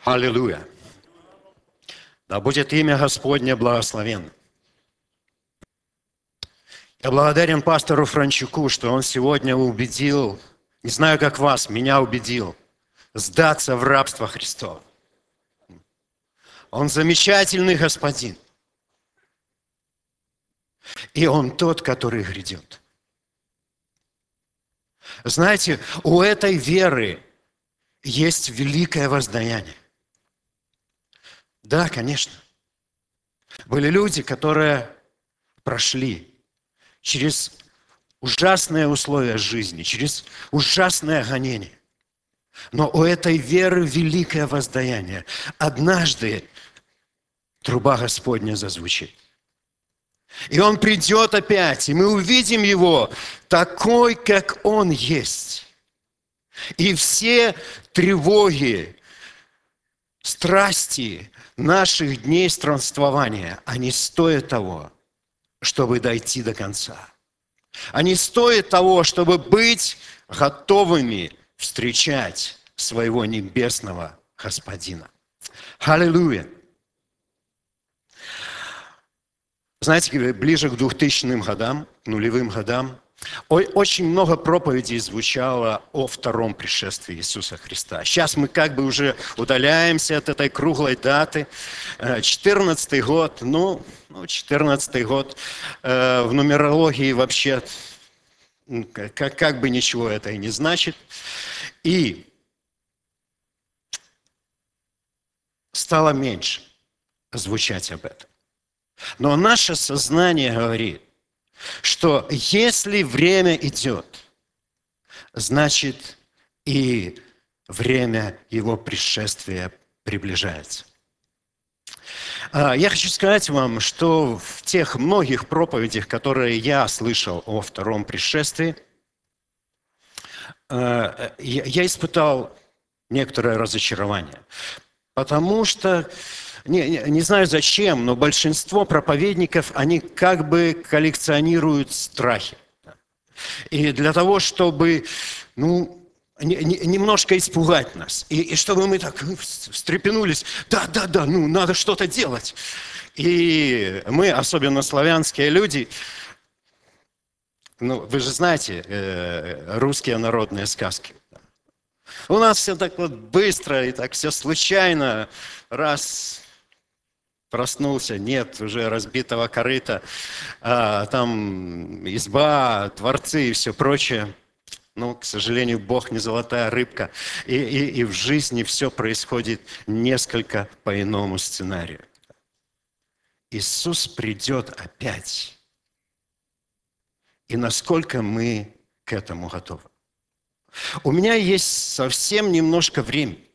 Аллилуйя! Да будет имя Господне благословенно. Я благодарен пастору Франчуку, что он сегодня убедил, не знаю, как вас, меня убедил, сдаться в рабство Христово. Он замечательный господин. И он тот, который грядет. Знаете, у этой веры есть великое воздаяние. Да, конечно. Были люди, которые прошли через ужасные условия жизни, через ужасное гонение. Но у этой веры великое воздаяние. Однажды труба Господня зазвучит. И Он придет опять, и мы увидим Его такой, как Он есть. И все тревоги, страсти наших дней странствования, они стоят того, чтобы дойти до конца. Они стоят того, чтобы быть готовыми встречать своего небесного Господина. Аллилуйя! Знаете, ближе к 2000-м годам, нулевым годам, очень много проповедей звучало о втором пришествии Иисуса Христа. Сейчас мы как бы уже удаляемся от этой круглой даты. 14-й год, 14-й год в нумерологии вообще как бы ничего это и не значит. И стало меньше звучать об этом. Но наше сознание говорит, что если время идет, значит и время Его пришествия приближается. Я хочу сказать вам, что в тех многих проповедях, которые я слышал о втором пришествии, я испытал некоторое разочарование. Потому что не знаю зачем, но большинство проповедников, они как бы коллекционируют страхи. И для того, чтобы, немножко испугать нас. И чтобы мы так встрепенулись, да, надо что-то делать. И мы, особенно славянские люди, вы же знаете русские народные сказки. У нас все так вот быстро и так все случайно, раз... Проснулся, нет уже разбитого корыта, там изба, дворцы и все прочее. К сожалению, Бог не золотая рыбка. И в жизни все происходит несколько по иному сценарию. Иисус придет опять. И насколько мы к этому готовы? У меня есть совсем немножко времени.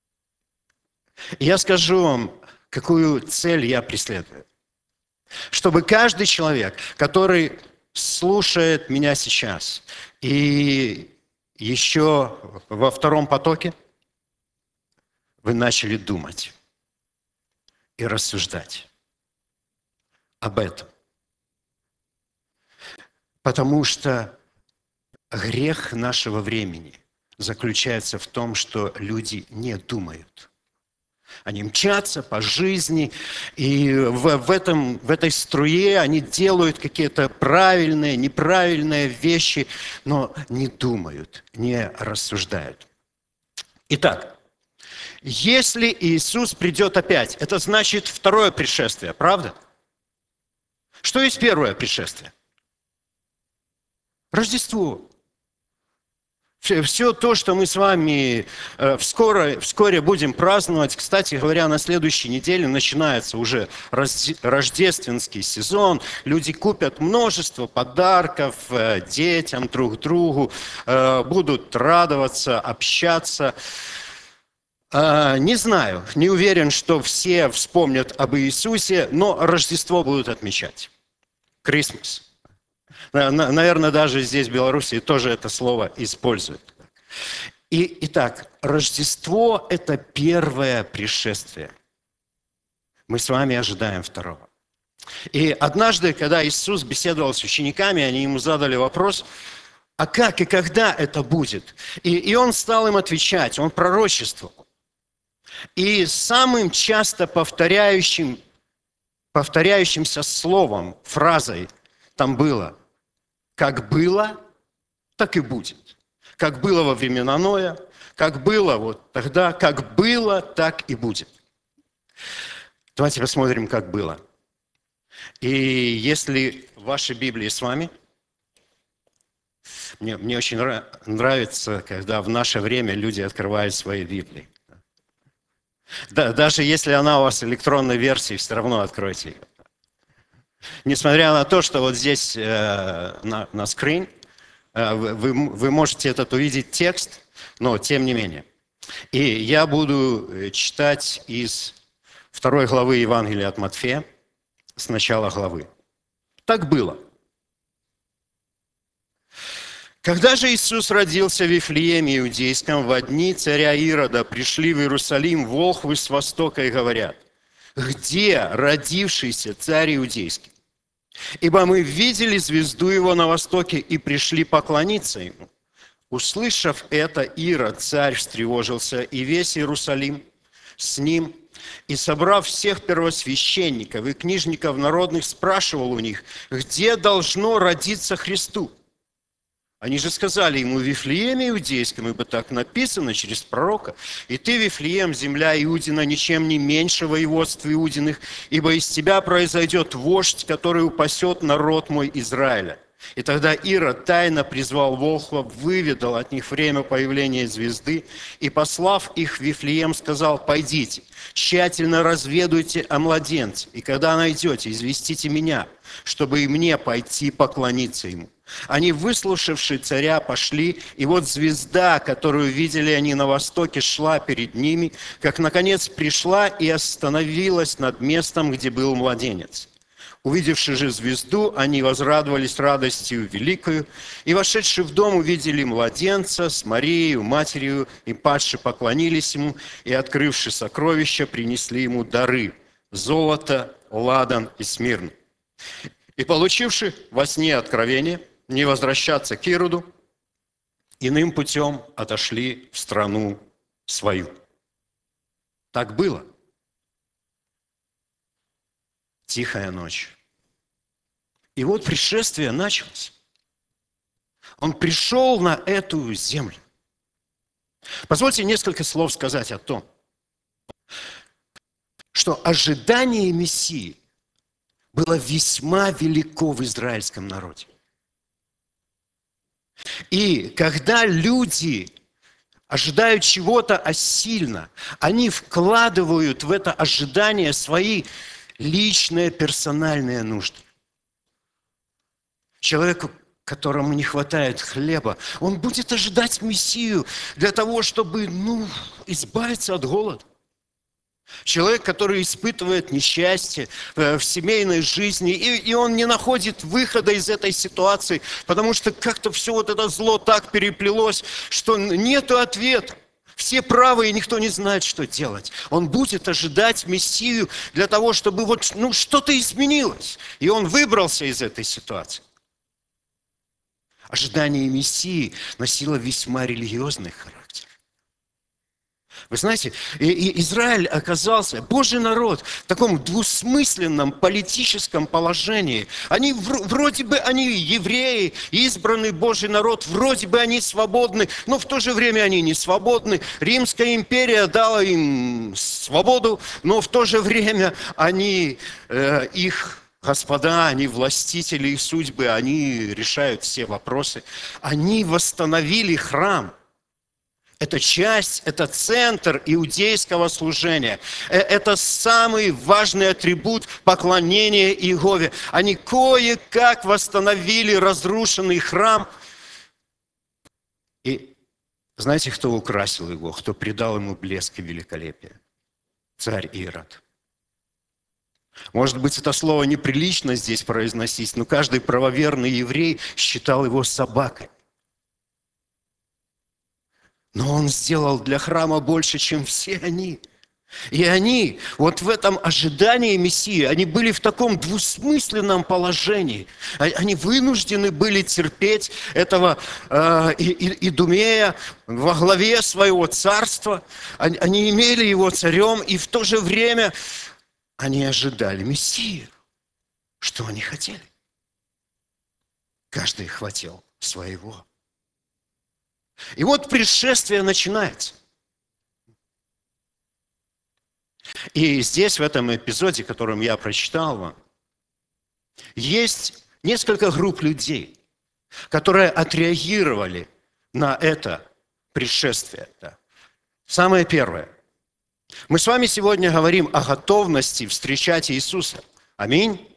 И я скажу вам, какую цель я преследую. Чтобы каждый человек, который слушает меня сейчас, и еще во втором потоке, вы начали думать и рассуждать об этом. Потому что грех нашего времени заключается в том, что люди не думают. Они мчатся по жизни, и в этой струе они делают какие-то правильные, неправильные вещи, но не думают, не рассуждают. Итак, если Иисус придет опять, это значит второе пришествие, правда? Что есть первое пришествие? Рождество. Все то, что мы с вами вскоре будем праздновать. Кстати говоря, на следующей неделе начинается уже рождественский сезон. Люди купят множество подарков детям, друг другу, будут радоваться, общаться. Не знаю, не уверен, что все вспомнят об Иисусе, но Рождество будут отмечать. Christmas. Наверное, даже здесь, в Беларуси, тоже это слово используют. Итак, Рождество – это первое пришествие. Мы с вами ожидаем второго. И однажды, когда Иисус беседовал с учениками, они ему задали вопрос, а как и когда это будет? И он стал им отвечать, он пророчествовал. И самым часто повторяющимся словом, фразой там было: как было, так и будет. Как было во времена Ноя, как было вот тогда, как было, так и будет. Давайте посмотрим, как было. И если в вашей Библии с вами, мне очень нравится, когда в наше время люди открывают свои Библии. Да, даже если она у вас в электронной версии, все равно откройте ее. Несмотря на то, что вот здесь на скрин вы можете этот увидеть текст, но тем не менее. И я буду читать из 2 главы Евангелия от Матфея, с начала главы. Так было. Когда же Иисус родился в Вифлееме Иудейском, во дни царя Ирода пришли в Иерусалим волхвы с востока и говорят: где родившийся царь Иудейский? Ибо мы видели звезду его на востоке и пришли поклониться ему. Услышав это, Ирод, царь, встревожился, и весь Иерусалим с ним. И, собрав всех первосвященников и книжников народных, спрашивал у них, где должно родиться Христу. Они же сказали ему: в Вифлееме Иудейском, ибо так написано через пророка: «И ты, Вифлеем, земля Иудина, ничем не меньше воеводств Иудиных, ибо из тебя произойдет вождь, который упасет народ мой Израиля». И тогда Ирод тайно призвал волхвов, выведал от них время появления звезды, и, послав их в Вифлеем, сказал: «Пойдите, тщательно разведуйте о младенце, и когда найдете, известите меня, чтобы и мне пойти поклониться ему». Они, выслушавши царя, пошли, и вот звезда, которую видели они на востоке, шла перед ними, как, наконец, пришла и остановилась над местом, где был младенец. Увидевши же звезду, они возрадовались радостью великою, и, вошедши в дом, увидели младенца с Марией, матерью, и падши поклонились ему, и, открывши сокровища, принесли ему дары – золото, ладан и смирн. И, получивши во сне откровение не возвращаться к Ироду, иным путем отошли в страну свою. Так было. Тихая ночь. И вот пришествие началось. Он пришел на эту землю. Позвольте несколько слов сказать о том, что ожидание Мессии было весьма велико в израильском народе. И когда люди ожидают чего-то сильно, они вкладывают в это ожидание свои личные, персональные нужды. Человеку, которому не хватает хлеба, он будет ожидать Мессию для того, чтобы, избавиться от голода. Человек, который испытывает несчастье в семейной жизни, и он не находит выхода из этой ситуации, потому что как-то все вот это зло так переплелось, что нету ответа. Все правы, и никто не знает, что делать. Он будет ожидать Мессию для того, чтобы что-то изменилось. И он выбрался из этой ситуации. Ожидание Мессии носило весьма религиозный характер. Вы знаете, Израиль оказался, Божий народ, в таком двусмысленном политическом положении. Они вроде бы они евреи, избранный Божий народ, вроде бы они свободны, но в то же время они не свободны. Римская империя дала им свободу, но в то же время они, их господа, они властители их судьбы, они решают все вопросы. Они восстановили храм. Это часть, это центр иудейского служения. Это самый важный атрибут поклонения Иегове. Они кое-как восстановили разрушенный храм. И знаете, кто украсил его, кто придал ему блеск и великолепие? Царь Ирод. Может быть, это слово неприлично здесь произносить, но каждый правоверный еврей считал его собакой. Но он сделал для храма больше, чем все они. И они вот в этом ожидании Мессии, они были в таком двусмысленном положении. Они вынуждены были терпеть этого Идумея во главе своего царства. Они имели его царем, и в то же время они ожидали Мессию. Что они хотели? Каждый хотел своего. И вот пришествие начинается. И здесь, в этом эпизоде, которым я прочитал вам, есть несколько групп людей, которые отреагировали на это пришествие. Самое первое. Мы с вами сегодня говорим о готовности встречать Иисуса. Аминь.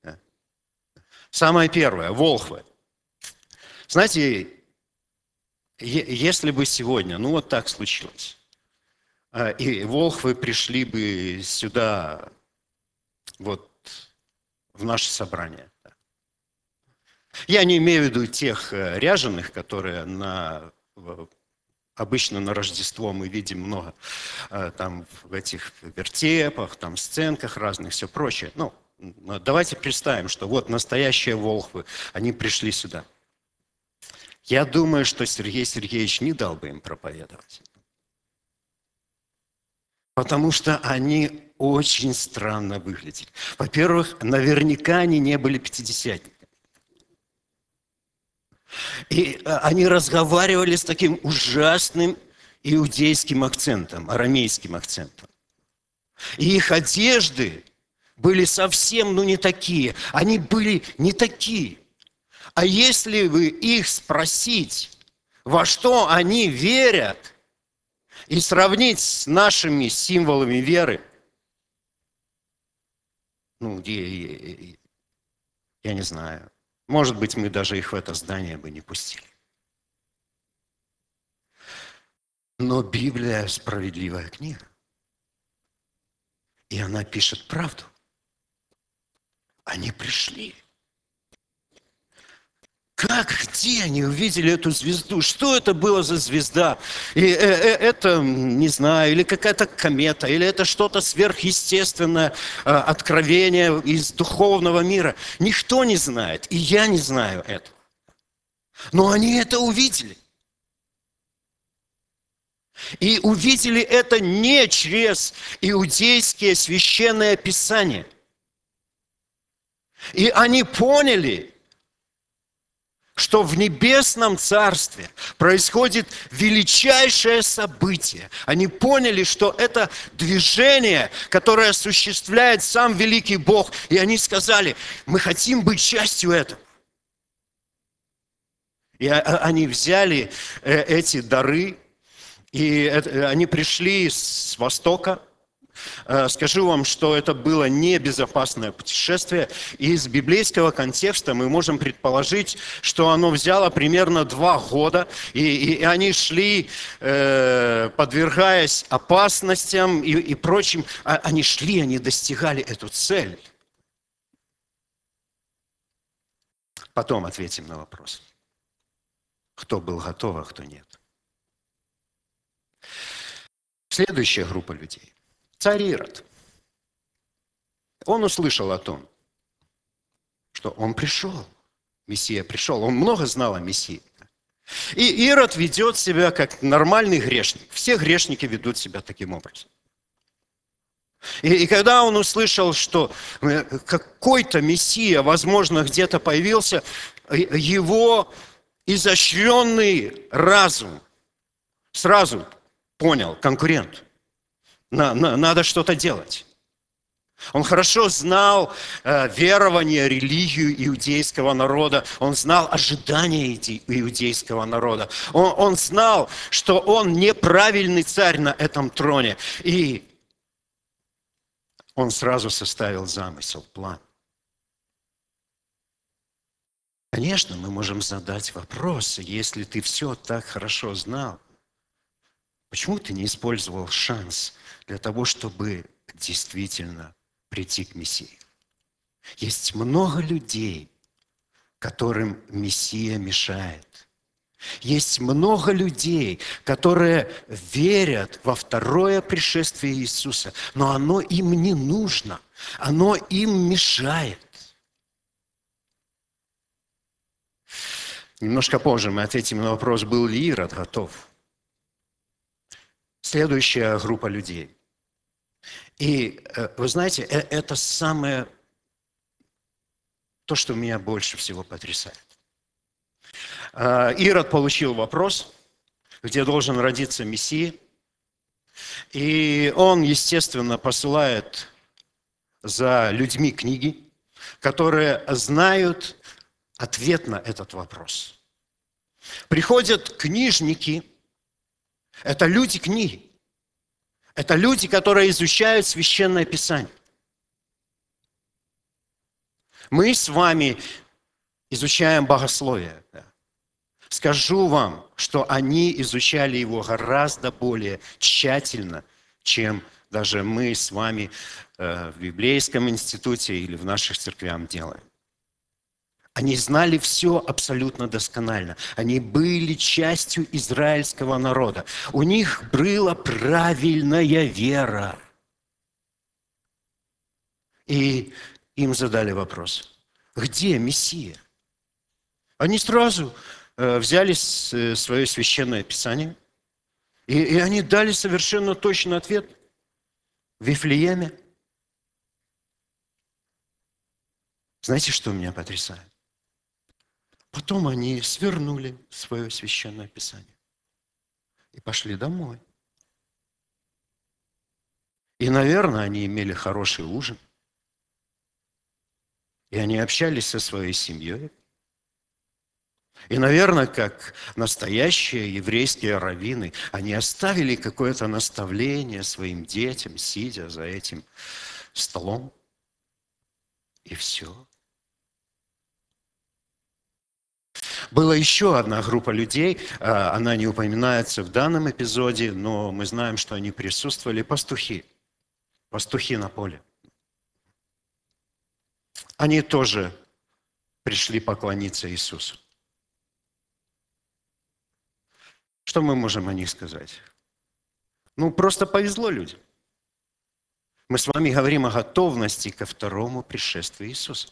Самое первое. Волхвы. Знаете, если бы сегодня, ну вот так случилось, и волхвы пришли бы сюда, вот, в наше собрание. Я не имею в виду тех ряженых, которые обычно на Рождество мы видим много там в этих вертепах, там сценках разных, все прочее. Ну, давайте представим, что вот настоящие волхвы, они пришли сюда. Я думаю, что Сергей Сергеевич не дал бы им проповедовать. Потому что они очень странно выглядели. Во-первых, наверняка они не были пятидесятниками. И они разговаривали с таким ужасным иудейским акцентом, арамейским акцентом. И их одежды были совсем, не такие. Они были не такие. А если вы их спросить, во что они верят, и сравнить с нашими символами веры, я не знаю, может быть, мы даже их в это здание бы не пустили. Но Библия – справедливая книга. И она пишет правду. Они пришли. Как, где они увидели эту звезду? Что это было за звезда? И это, не знаю, или какая-то комета, или это что-то сверхъестественное, откровение из духовного мира. Никто не знает, и я не знаю этого. Но они это увидели. И увидели это не через иудейские священные писания. И они поняли, что в небесном царстве происходит величайшее событие. Они поняли, что это движение, которое осуществляет сам великий Бог. И они сказали, мы хотим быть частью этого. И они взяли эти дары, и они пришли с востока. Скажу вам, что это было небезопасное путешествие. И из библейского контекста мы можем предположить, что оно взяло примерно 2 года. И они шли, подвергаясь опасностям и прочим. Они шли, они достигали эту цель. Потом ответим на вопрос. Кто был готов, а кто нет. Следующая группа людей. Царь Ирод. Он услышал о том, что он пришел, Мессия пришел. Он много знал о Мессии. И Ирод ведет себя как нормальный грешник. Все грешники ведут себя таким образом. И когда он услышал, что какой-то Мессия, возможно, где-то появился, его изощренный разум сразу понял: конкурент. Надо что-то делать. Он хорошо знал верование, религию иудейского народа. Он знал ожидания иудейского народа. Он знал, что он неправильный царь на этом троне. И он сразу составил замысел, план. Конечно, мы можем задать вопрос, если ты все так хорошо знал, почему ты не использовал шанс для того, чтобы действительно прийти к Мессии? Есть много людей, которым Мессия мешает. Есть много людей, которые верят во второе пришествие Иисуса, но оно им не нужно, оно им мешает. Немножко позже мы ответим на вопрос, был ли Ирод готов. Следующая группа людей. И вы знаете, это самое, то, что меня больше всего потрясает. Ирод получил вопрос, где должен родиться Мессия. И он, естественно, посылает за людьми книги, которые знают ответ на этот вопрос. Приходят книжники, это люди книги, это люди, которые изучают Священное Писание. Мы с вами изучаем богословие. Скажу вам, что они изучали его гораздо более тщательно, чем даже мы с вами в библейском институте или в наших церквях делаем. Они знали все абсолютно досконально. Они были частью израильского народа. У них была правильная вера. И им задали вопрос, где Мессия? Они сразу взяли свое священное писание, и они дали совершенно точный ответ в Вифлееме. Знаете, что меня потрясает? Потом они свернули свое священное писание и пошли домой. И, наверное, они имели хороший ужин. И они общались со своей семьей. И, наверное, как настоящие еврейские раввины, они оставили какое-то наставление своим детям, сидя за этим столом. И все. Была еще одна группа людей, она не упоминается в данном эпизоде, но мы знаем, что они присутствовали, пастухи на поле. Они тоже пришли поклониться Иисусу. Что мы можем о них сказать? Просто повезло людям. Мы с вами говорим о готовности ко второму пришествию Иисуса.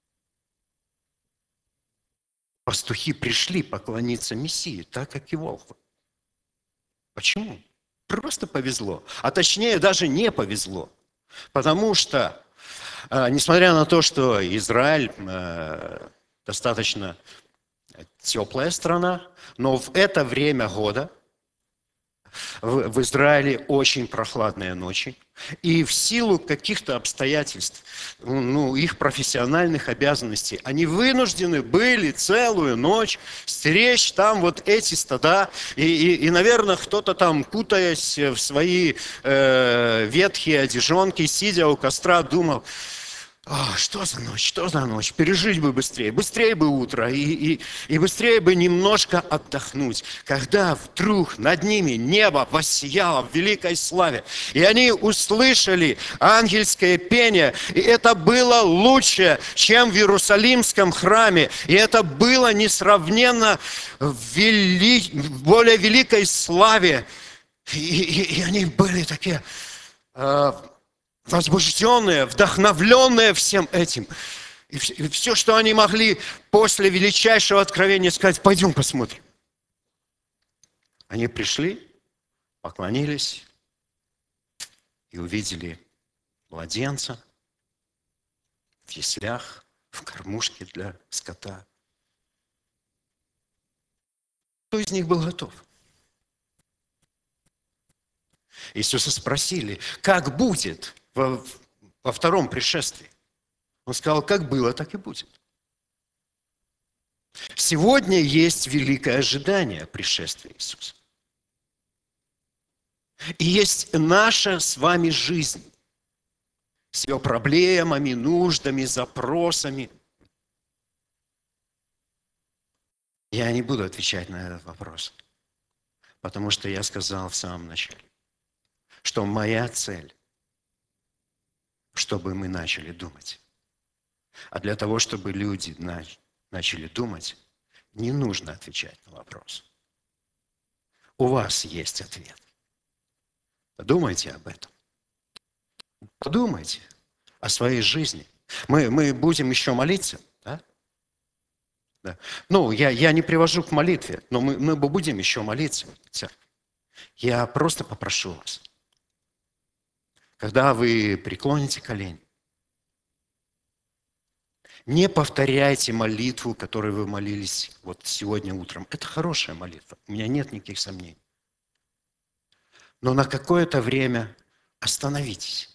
Пастухи пришли поклониться Мессии, так как и волхвы. Почему? Просто повезло. А точнее, даже не повезло. Потому что, несмотря на то, что Израиль достаточно теплая страна, но в это время года в Израиле очень прохладные ночи. И в силу каких-то обстоятельств, их профессиональных обязанностей, они вынуждены были целую ночь стеречь там вот эти стада. И наверное, кто-то там, кутаясь в свои ветхие одежонки, сидя у костра, думал, что за ночь, пережить бы быстрее бы утро, и быстрее бы немножко отдохнуть. Когда вдруг над ними небо воссияло в великой славе, и они услышали ангельское пение, и это было лучше, чем в Иерусалимском храме, и это было несравненно в более великой славе. И они были такие возбужденные, вдохновленные всем этим. И все, что они могли после величайшего откровения сказать, пойдем посмотрим. Они пришли, поклонились и увидели младенца в яслях, в кормушке для скота. Кто из них был готов? Иисуса спросили, как будет во втором пришествии? Он сказал, как было, так и будет. Сегодня есть великое ожидание пришествия Иисуса. И есть наша с вами жизнь с ее проблемами, нуждами, запросами. Я не буду отвечать на этот вопрос, потому что я сказал в самом начале, что моя цель, чтобы мы начали думать. А для того, чтобы люди начали думать, не нужно отвечать на вопрос. У вас есть ответ. Подумайте об этом. Подумайте о своей жизни. Мы будем еще молиться, да? Да. Ну, я не привожу к молитве, но мы будем еще молиться. Я просто попрошу вас, когда вы преклоните колени, не повторяйте молитву, которую вы молились вот сегодня утром. Это хорошая молитва, у меня нет никаких сомнений. Но на какое-то время остановитесь.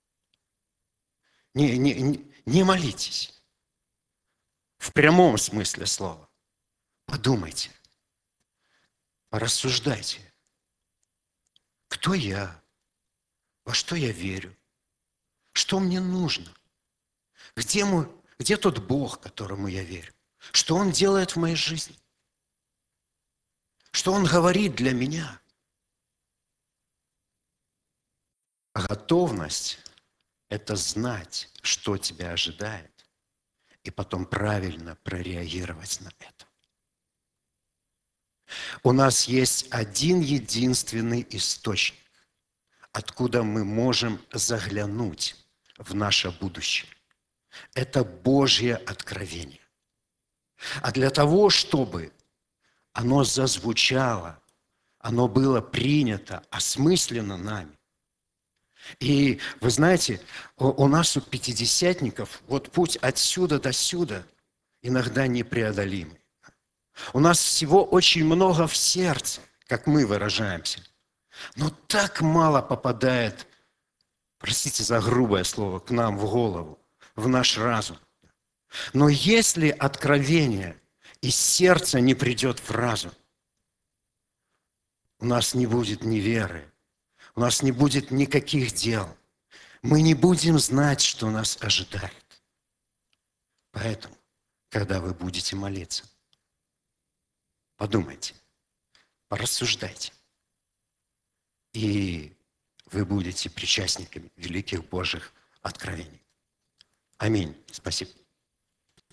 Не молитесь. В прямом смысле слова. Подумайте. Порассуждайте. Кто я? Во что я верю? Что мне нужно? Где тот Бог, которому я верю? Что Он делает в моей жизни? Что Он говорит для меня? Готовность – это знать, что тебя ожидает, и потом правильно прореагировать на это. У нас есть один единственный источник, откуда мы можем заглянуть в наше будущее. Это Божье откровение. А для того, чтобы оно зазвучало, оно было принято, осмысленно нами. И вы знаете, у нас, у пятидесятников, вот путь отсюда до сюда иногда непреодолимый. У нас всего очень много в сердце, как мы выражаемся. Но так мало попадает, простите за грубое слово, к нам в голову, в наш разум. Но если откровение из сердца не придет в разум, у нас не будет ни веры, у нас не будет никаких дел. Мы не будем знать, что нас ожидает. Поэтому, когда вы будете молиться, подумайте, порассуждайте. И вы будете причастниками великих Божьих откровений. Аминь. Спасибо.